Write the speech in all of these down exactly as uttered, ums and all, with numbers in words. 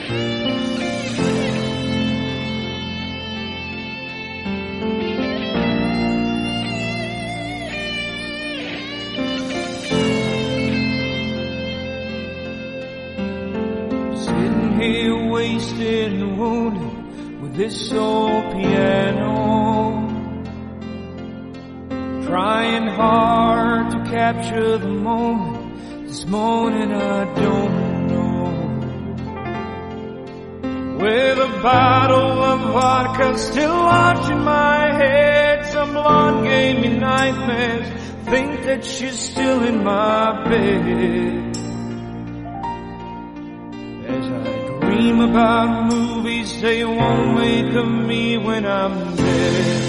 Sitting here wasted and wounded with this old piano, trying hard to capture the moment, this morning I don't know. With a bottle of vodka still lodged in my head, some blonde gave me nightmares, think that she's still in my bed. As I dream about movies they won't make of me when I'm dead.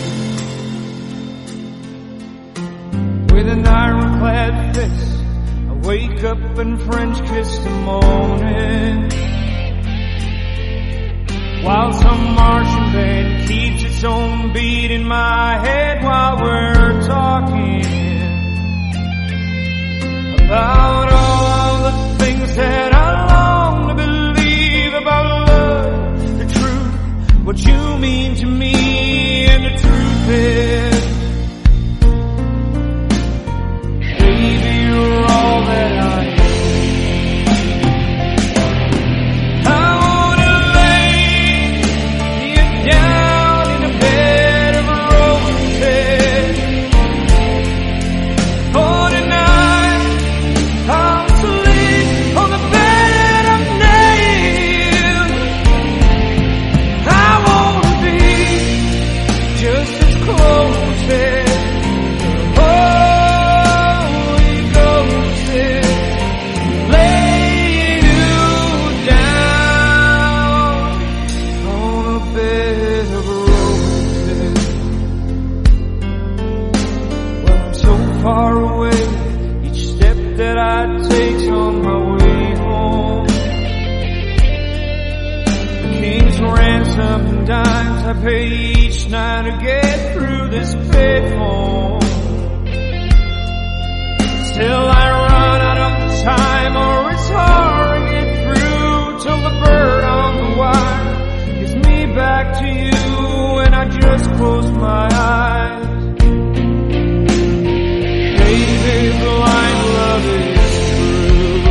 With an ironclad fist, I wake up and French kiss the morning, while some Martian band keeps its own beat in my head while we're talking about all of the things that I long to believe about love, the truth, what you mean to me, and the truth is, far away, each step that I take's on my way home. The king's ransom and dimes I pay each night to get through this payphone. Still I run out of time, or it's hard to get through till the bird on the wire gives me back to you, and I just close my eyes. Baby, blind love is true.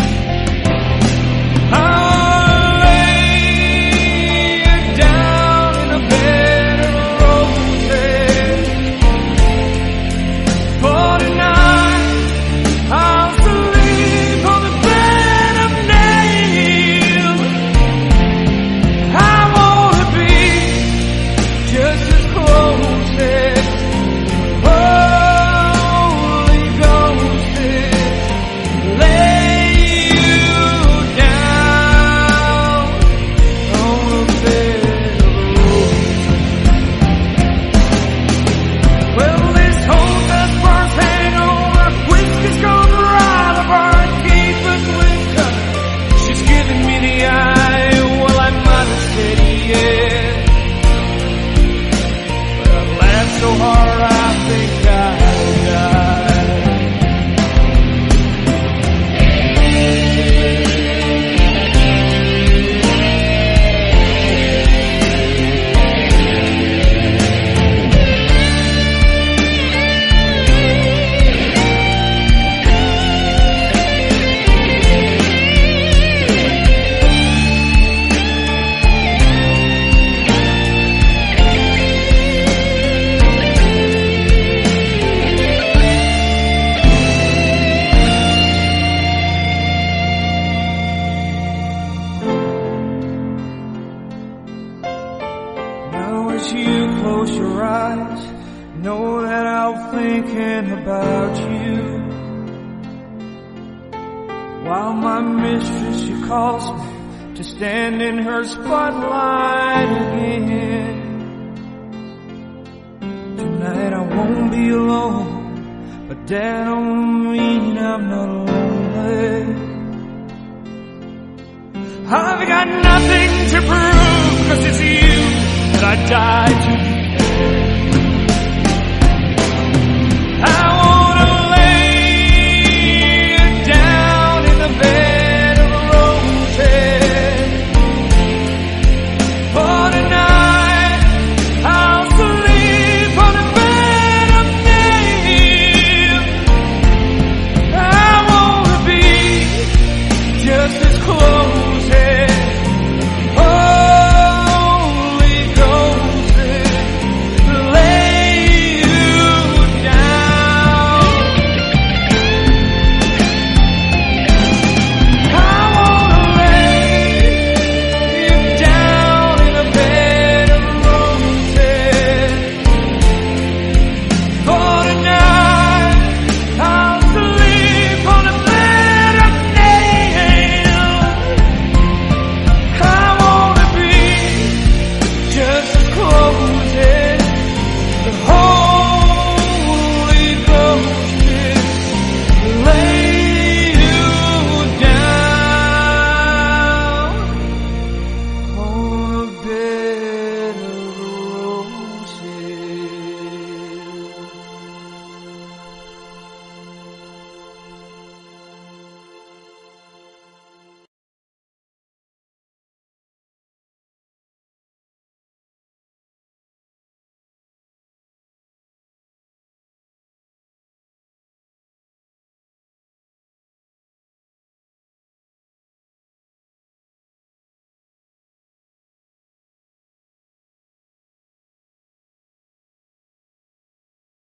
I'll lay you down in a bed of roses. For tonight, I'll sleep on the bed of nails. I wanna be just as close as so hard I think I'll die. As you close your eyes, know that I'm thinking about you. While my mistress, she calls me to stand in her spotlight again. Tonight I won't be alone, but that don't mean I'm not lonely. I've got nothing to prove, 'cause it's you that I died to be.